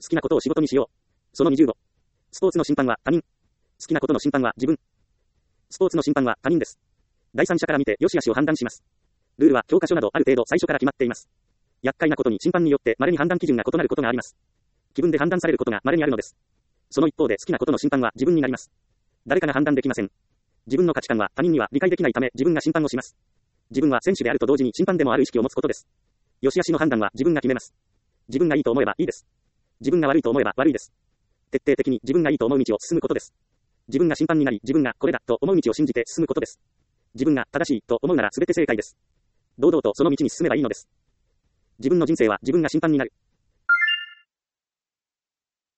好きなことを仕事にしよう。その25。スポーツの審判は他人。好きなことの審判は自分。スポーツの審判は他人です。第三者から見て良し悪しを判断します。ルールは教科書などある程度最初から決まっています。厄介なことに審判によって稀に判断基準が異なることがあります。気分で判断されることが稀にあるのです。その一方で好きなことの審判は自分になります。誰かが判断できません。自分の価値観は他人には理解できないため自分が審判をします。自分は選手であると同時に審判でもある意識を持つことです。良し悪しの判断は自分が決めます。自分がいいと思えばいいです。自分が悪いと思えば悪いです。徹底的に自分がいいと思う道を進むことです。自分が審判になり自分がこれだと思う道を信じて進むことです。自分が正しいと思うなら全て正解です。堂々とその道に進めばいいのです。自分の人生は自分が審判になる。